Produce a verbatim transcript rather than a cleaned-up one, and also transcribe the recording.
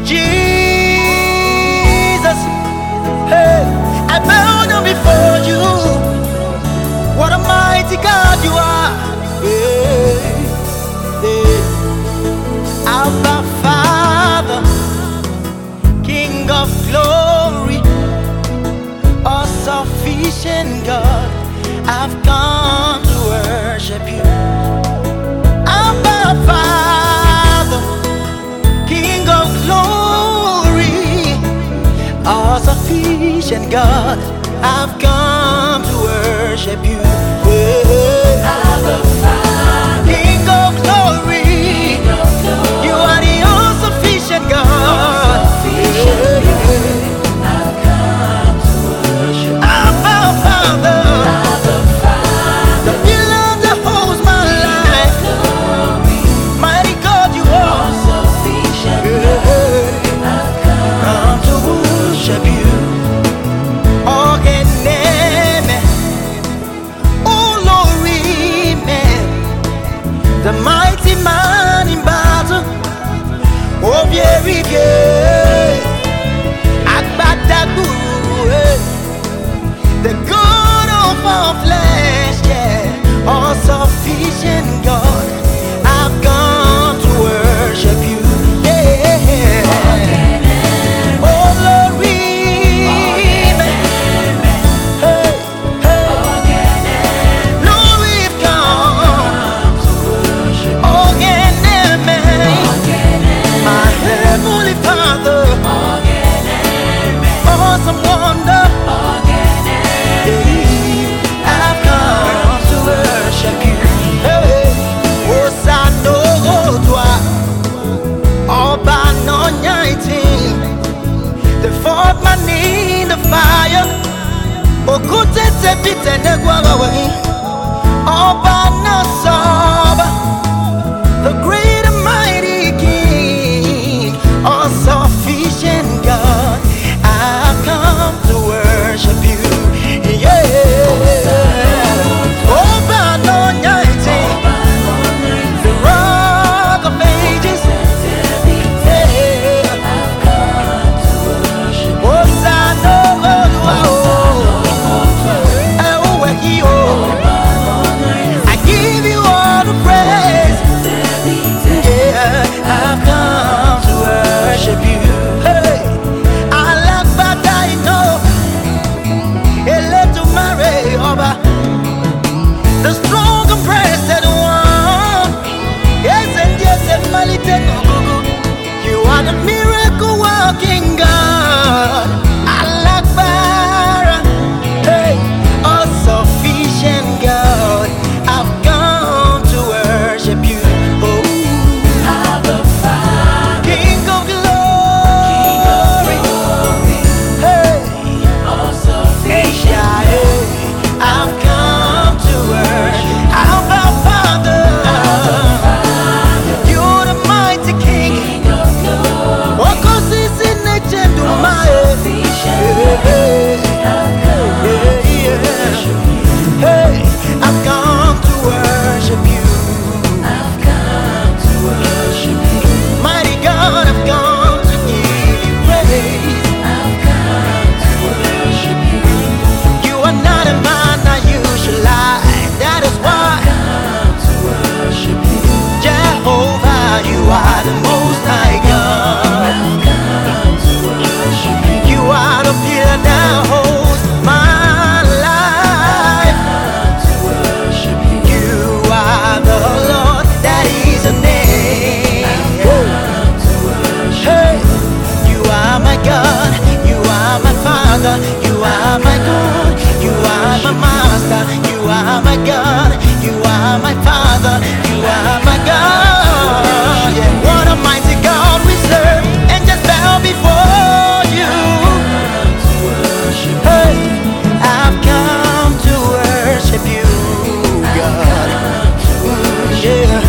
Jesus, hey, I bow down before you. What a mighty God you are. Hey, hey. Abba Father, King of glory, all sufficient God, I've come to worship you. Abba Father, King of glory, all sufficient God, I've come to worship you. Hey. Abba Father, King of glory, King of glory, you are the all sufficient God. sufficient God, I've come to worship you. Abba Father, Abba Father, the pillar that holds my life, glory, mighty God you are. sufficient God, I've come Come to worship you. Oh, and name, oh Lord, man, the mighty man in battle. Oh, very good. Agbadagburu, eh. The God of all flesh, yeah, all sufficient God. I've come to worship you, yeah. Oh Lord, we, hey, hey, Lord, we've come. Oh, yeah, my heavenly Father, awesome wonder. I've come to worship you. Hey, Hosanna, toi, Oba no nyaitin, the fourth man in the fire. Okute te pite ne gwawawi, Oba no soba, the great and mighty King, all sufficient God. I've come to worship you. Yeah. Oba no nyaitin, the rock of ages. Yeah. Hosanna, oh, oh, oh, I give you all the praise. Yeah, I've come to worship you. Hey, I like but I know. A little Mary over the strong and breasted one. Yes, and yes, and Malite. You are the miracle working God. I like Bara. Hey, all sufficient God. I've come to worship you. Oh, Abba Father, King of King glory. of glory, Hey, all sufficient yeah, hey, I've come to worship. Abba Father, you're the mighty King. King of glory, What cause is in nature to my sufficient hey, I've come hey, yeah. Hey, I've come to worship you. I've come to worship you. Mighty God, I've come to give you praise. I've come to worship you. You are not a man that you should lie. That is why, Come to worship you. Jehovah, you are the most high God. I've come to worship you. You are the pillar that holds my life. Come to worship you. You are the Lord, that is a name. Come to worship Hey, you are my God, you are my Father, you are my God, you are my Master, you are my God, you are my Father, you are my God. Yeah, what a mighty God we serve, and just bow before you. to worship Hey, I've come to worship you, God. to worship Yeah.